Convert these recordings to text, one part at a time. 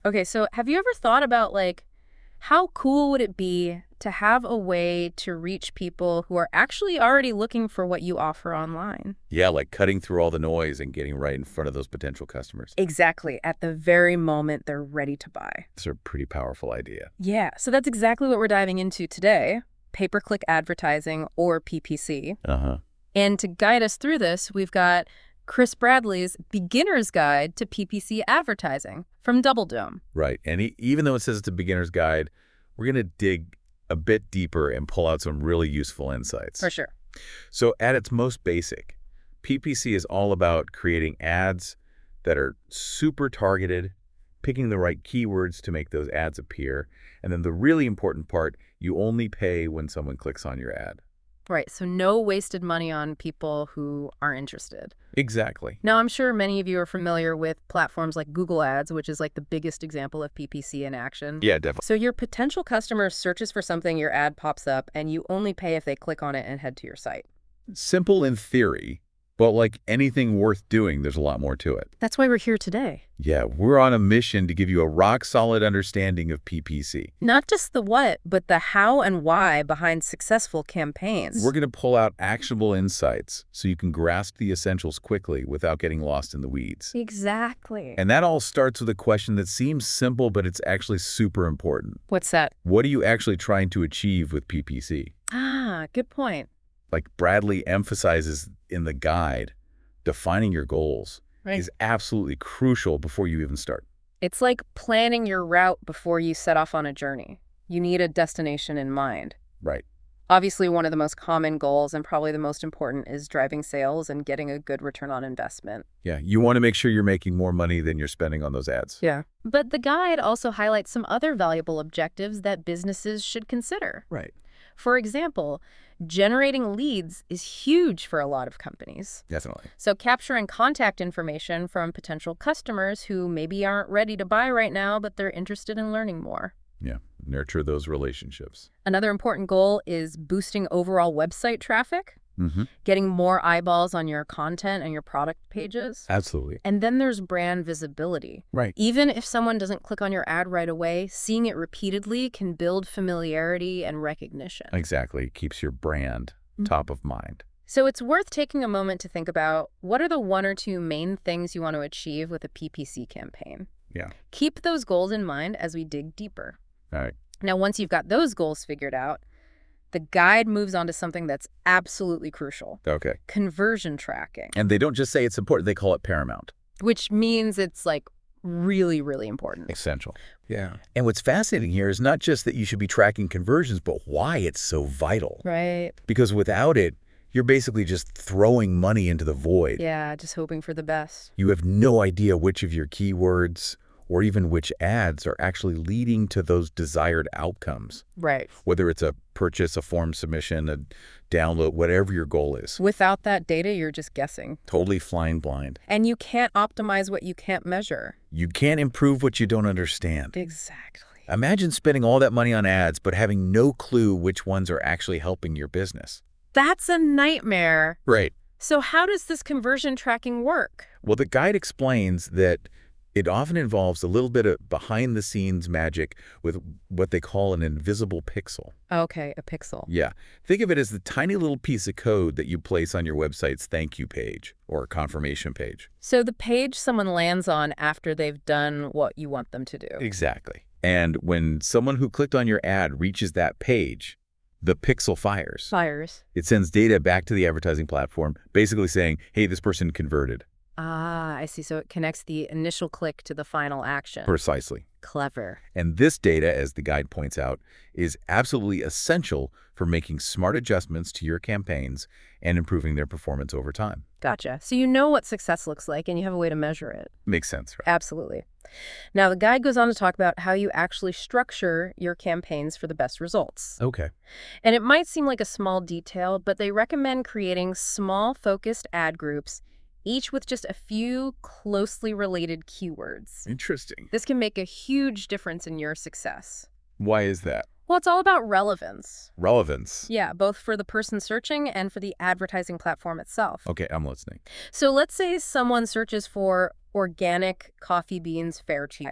Okay, so have you ever thought about like how cool would it be to have a way to reach people who are actually already looking for what you offer online? Yeah, like cutting through all the noise and getting right in front of those potential customers. Exactly, at the very moment they're ready to buy. It's a pretty powerful idea. Yeah, so that's exactly what we're diving into today, pay-per-click advertising or PPC. Uh-huh. And to guide us through this, we've got Chris Bradley's Beginner's Guide to PPC Advertising from Double Dome. Right. And even though it says it's a beginner's guide, we're going to dig a bit deeper and pull out some really useful insights. For sure. So at its most basic, PPC is all about creating ads that are super targeted, picking the right keywords to make those ads appear, and then the really important part, you only pay when someone clicks on your ad. Right, so no wasted money on people who aren't interested. Exactly. Now, I'm sure many of you are familiar with platforms like Google Ads, which is like the biggest example of PPC in action. Yeah, definitely. So your potential customer searches for something, your ad pops up, and you only pay if they click on it and head to your site. Simple in theory, but like anything worth doing, there's a lot more to it. That's why we're here today. Yeah, we're on a mission to give you a rock-solid understanding of PPC. Not just the what, but the how and why behind successful campaigns. We're going to pull out actionable insights so you can grasp the essentials quickly without getting lost in the weeds. Exactly. And that all starts with a question that seems simple, but it's actually super important. What's that? What are you actually trying to achieve with PPC? Ah, good point. Like Bradley emphasizes in the guide, defining your goals is absolutely crucial before you even start. It's like planning your route before you set off on a journey. You need a destination in mind. Right. Obviously, one of the most common goals and probably the most important is driving sales and getting a good return on investment. Yeah, you want to make sure you're making more money than you're spending on those ads. Yeah. But the guide also highlights some other valuable objectives that businesses should consider. Right. For example, generating leads is huge for a lot of companies. Definitely. So capturing contact information from potential customers who maybe aren't ready to buy right now, but they're interested in learning more. Yeah, nurture those relationships. Another important goal is boosting overall website traffic, Mm-hmm. getting more eyeballs on your content and your product pages. Absolutely. And then there's brand visibility. Right. Even if someone doesn't click on your ad right away, seeing it repeatedly can build familiarity and recognition. Exactly. It keeps your brand top of mind. So it's worth taking a moment to think about what are the one or two main things you want to achieve with a PPC campaign. Yeah. Keep those goals in mind as we dig deeper. All right. Now, once you've got those goals figured out, the guide moves on to something that's absolutely crucial. Okay. Conversion tracking. And they don't just say it's important, they call it paramount. Which means it's like really, really important. Essential. Yeah. And what's fascinating here is not just that you should be tracking conversions, but why it's so vital. Right. Because without it, you're basically just throwing money into the void. Yeah, just hoping for the best. You have no idea which of your keywords or even which ads are actually leading to those desired outcomes. Right. Whether it's a purchase, a form submission, a download, whatever your goal is. Without that data, you're just guessing. Totally flying blind. And you can't optimize what you can't measure. You can't improve what you don't understand. Exactly. Imagine spending all that money on ads, but having no clue which ones are actually helping your business. That's a nightmare. Right. So how does this conversion tracking work? Well, the guide explains that it often involves a little bit of behind-the-scenes magic with what they call an invisible pixel. Okay, a pixel. Yeah. Think of it as the tiny little piece of code that you place on your website's thank you page or confirmation page. So the page someone lands on after they've done what you want them to do. Exactly. And when someone who clicked on your ad reaches that page, the pixel fires. Fires. It sends data back to the advertising platform, basically saying, hey, this person converted. Ah, I see. So it connects the initial click to the final action. Precisely. Clever. And this data, as the guide points out, is absolutely essential for making smart adjustments to your campaigns and improving their performance over time. Gotcha. So you know what success looks like and you have a way to measure it. Makes sense, right? Absolutely. Now, the guide goes on to talk about how you actually structure your campaigns for the best results. Okay. And it might seem like a small detail, but they recommend creating small, focused ad groups, each with just a few closely related keywords. Interesting. This can make a huge difference in your success. Why is that? Well, it's all about relevance. Relevance. Yeah, both for the person searching and for the advertising platform itself. Okay, I'm listening. So let's say someone searches for organic coffee beans fair trade.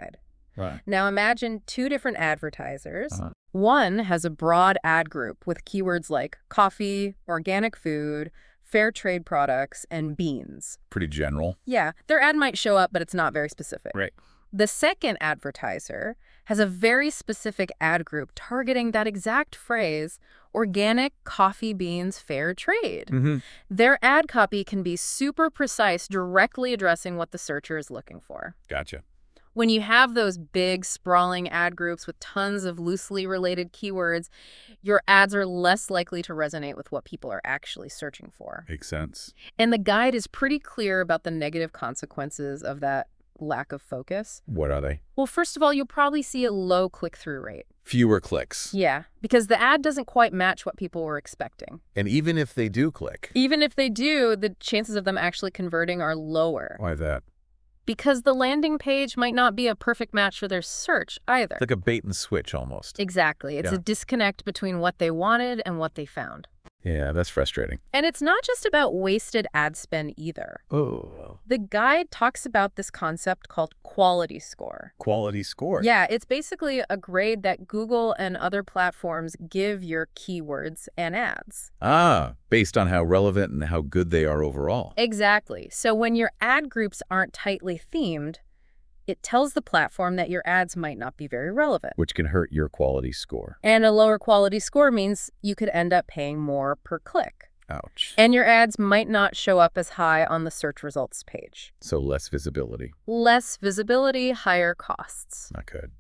Right. Now imagine two different advertisers. Uh-huh. One has a broad ad group with keywords like coffee, organic food, fair trade products, and beans. Pretty general. Yeah, their ad might show up, but it's not very specific. Right. The second advertiser has a very specific ad group targeting that exact phrase, organic coffee beans fair trade. Mm-hmm. Their ad copy can be super precise, directly addressing what the searcher is looking for. Gotcha. When you have those big, sprawling ad groups with tons of loosely related keywords, your ads are less likely to resonate with what people are actually searching for. Makes sense. And the guide is pretty clear about the negative consequences of that lack of focus. What are they? Well, first of all, you'll probably see a low click-through rate. Fewer clicks. Yeah, because the ad doesn't quite match what people were expecting. And even if they do click. Even if they do, the chances of them actually converting are lower. Why that? Because the landing page might not be a perfect match for their search either. Like a bait and switch almost. Exactly. It's Yeah. a disconnect between what they wanted and what they found. Yeah, that's frustrating. And it's not just about wasted ad spend either. Oh. The guide talks about this concept called quality score. Quality score. Yeah, it's basically a grade that Google and other platforms give your keywords and ads. Ah, based on how relevant and how good they are overall. Exactly. So when your ad groups aren't tightly themed, it tells the platform that your ads might not be very relevant. Which can hurt your quality score. And a lower quality score means you could end up paying more per click. Ouch. And your ads might not show up as high on the search results page. So less visibility. Less visibility, higher costs. Not good.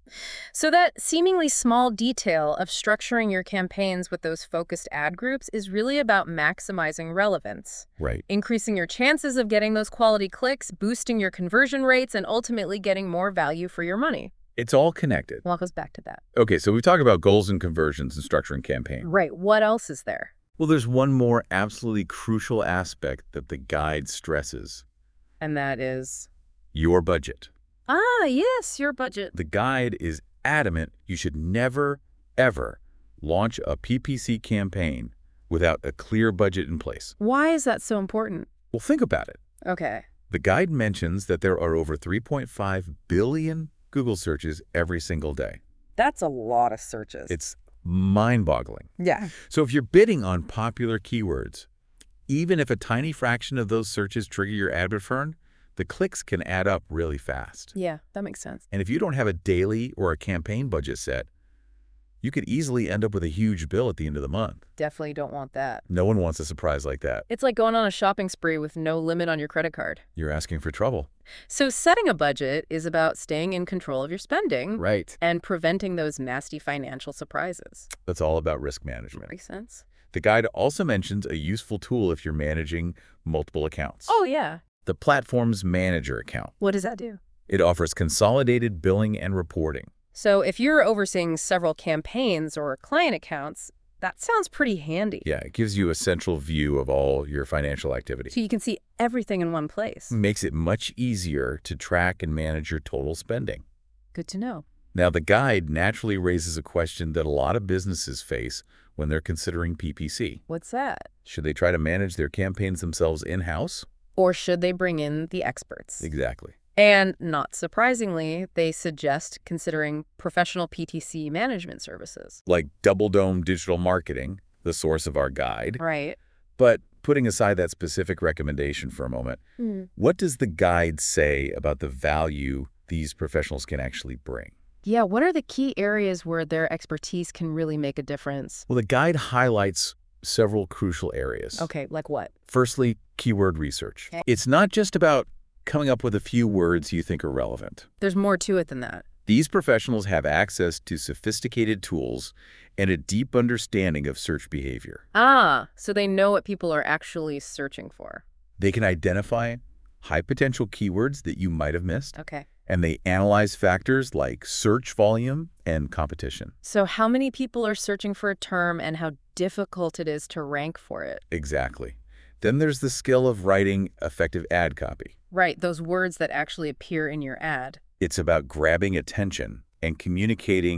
So that seemingly small detail of structuring your campaigns with those focused ad groups is really about maximizing relevance, Right. increasing your chances of getting those quality clicks, boosting your conversion rates, and ultimately getting more value for your money. It's all connected. Well, it goes back to that. Okay, so we've talked about goals and conversions and structuring campaign. Right. What else is there? Well, there's one more absolutely crucial aspect that the guide stresses. And that is... Your budget. Ah, yes, your budget. The guide is adamant you should never, ever launch a PPC campaign without a clear budget in place. Why is that so important? Well, think about it. Okay. The guide mentions that there are over 3.5 billion Google searches every single day. That's a lot of searches. It's mind-boggling. Yeah. So if you're bidding on popular keywords, even if a tiny fraction of those searches trigger your ad return, the clicks can add up really fast. Yeah, that makes sense. And if you don't have a daily or a campaign budget set, you could easily end up with a huge bill at the end of the month. Definitely don't want that. No one wants a surprise like that. It's like going on a shopping spree with no limit on your credit card. You're asking for trouble. So setting a budget is about staying in control of your spending Right. and preventing those nasty financial surprises. That's all about risk management. Makes sense? The guide also mentions a useful tool if you're managing multiple accounts. Oh, yeah. The platform's manager account. What does that do? It offers consolidated billing and reporting. So if you're overseeing several campaigns or client accounts, that sounds pretty handy. Yeah, it gives you a central view of all your financial activity. So you can see everything in one place. Makes it much easier to track and manage your total spending. Good to know. Now, the guide naturally raises a question that a lot of businesses face when they're considering PPC. What's that? Should they try to manage their campaigns themselves in-house? Or should they bring in the experts? Exactly. And not surprisingly, they suggest considering professional PTC management services. Like Double Dome Digital Marketing, the source of our guide. Right. But putting aside that specific recommendation for a moment, what does the guide say about the value these professionals can actually bring? Yeah, what are the key areas where their expertise can really make a difference? Well, the guide highlights several crucial areas. Okay, like what? Firstly, keyword research. Okay. It's not just about coming up with a few words you think are relevant. There's more to it than that. These professionals have access to sophisticated tools and a deep understanding of search behavior. Ah, so they know what people are actually searching for. They can identify high-potential keywords that you might have missed, Okay. and they analyze factors like search volume and competition. So how many people are searching for a term and how difficult it is to rank for it? Exactly. Then there's the skill of writing effective ad copy. Right, those words that actually appear in your ad. It's about grabbing attention and communicating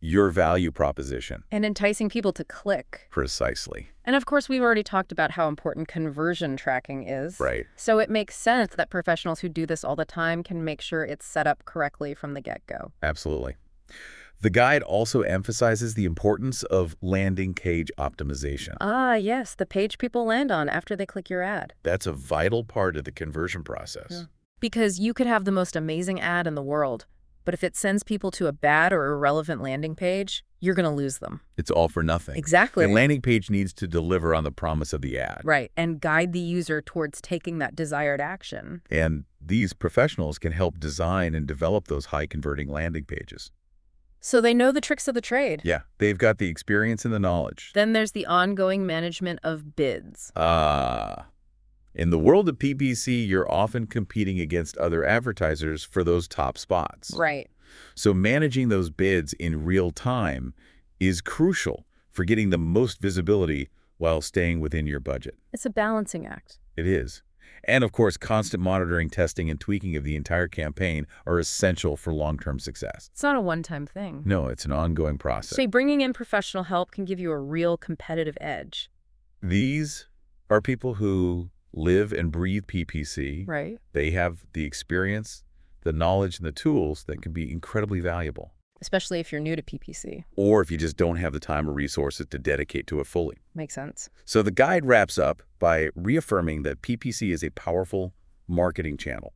your value proposition. And enticing people to click. Precisely. And of course, we've already talked about how important conversion tracking is. Right. So it makes sense that professionals who do this all the time can make sure it's set up correctly from the get-go. Absolutely. The guide also emphasizes the importance of landing page optimization. Ah, yes, the page people land on after they click your ad. That's a vital part of the conversion process. Yeah. Because you could have the most amazing ad in the world, but if it sends people to a bad or irrelevant landing page, you're going to lose them. It's all for nothing. Exactly. The landing page needs to deliver on the promise of the ad. Right, and guide the user towards taking that desired action. And these professionals can help design and develop those high-converting landing pages. So they know the tricks of the trade. Yeah, they've got the experience and the knowledge. Then there's the ongoing management of bids. In the world of PPC, you're often competing against other advertisers for those top spots. Right. So managing those bids in real time is crucial for getting the most visibility while staying within your budget. It's a balancing act. It is. And of course, constant monitoring, testing, and tweaking of the entire campaign are essential for long-term success. It's not a one-time thing. No, it's an ongoing process. So bringing in professional help can give you a real competitive edge. These are people who live and breathe PPC. Right. They have the experience, the knowledge, and the tools that can be incredibly valuable. Especially if you're new to PPC. Or if you just don't have the time or resources to dedicate to it fully. Makes sense. So the guide wraps up by reaffirming that PPC is a powerful marketing channel.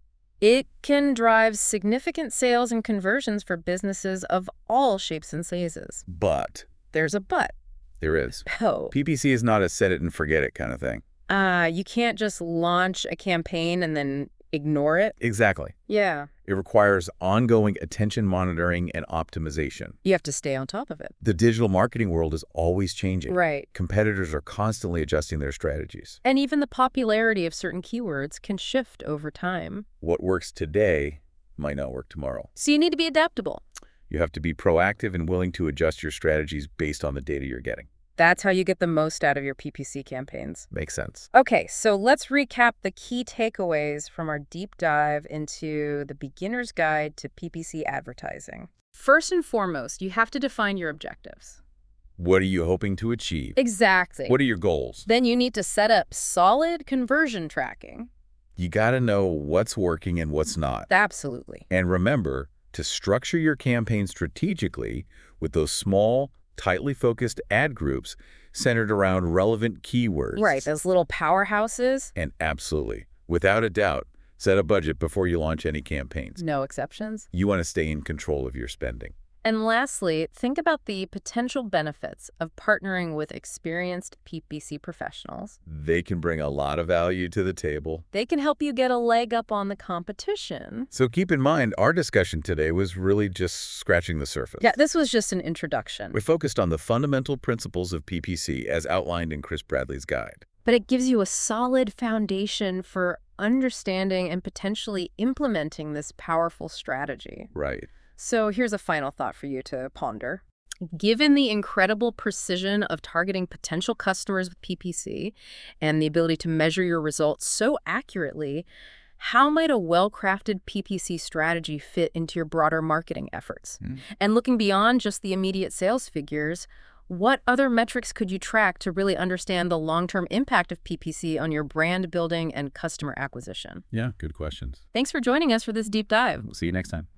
It can drive significant sales and conversions for businesses of all shapes and sizes. But There's a but. there is. Oh. PPC is not a set it and forget it kind of thing. You can't just launch a campaign and then ignore it. Exactly. Yeah. It requires ongoing attention monitoring and optimization. You have to stay on top of it. The digital marketing world is always changing. Right. Competitors are constantly adjusting their strategies. And even the popularity of certain keywords can shift over time. What works today might not work tomorrow. So you need to be adaptable. You have to be proactive and willing to adjust your strategies based on the data you're getting. That's how you get the most out of your PPC campaigns. Makes sense. Okay, so let's recap the key takeaways from our deep dive into the beginner's guide to PPC advertising. First and foremost, you have to define your objectives. What are you hoping to achieve? Exactly. What are your goals? Then you need to set up solid conversion tracking. You got to know what's working and what's not. Absolutely. And remember to structure your campaign strategically with those small, tightly focused ad groups centered around relevant keywords. Right, those little powerhouses. And absolutely, without a doubt, set a budget before you launch any campaigns. No exceptions. You want to stay in control of your spending. And lastly, think about the potential benefits of partnering with experienced PPC professionals. They can bring a lot of value to the table. They can help you get a leg up on the competition. So keep in mind, our discussion today was really just scratching the surface. Yeah, this was just an introduction. We focused on the fundamental principles of PPC as outlined in Chris Bradley's guide. But it gives you a solid foundation for understanding and potentially implementing this powerful strategy. Right. So here's a final thought for you to ponder. Given the incredible precision of targeting potential customers with PPC and the ability to measure your results so accurately, how might a well-crafted PPC strategy fit into your broader marketing efforts? And looking beyond just the immediate sales figures, what other metrics could you track to really understand the long-term impact of PPC on your brand building and customer acquisition? Yeah, good questions. Thanks for joining us for this deep dive. We'll see you next time.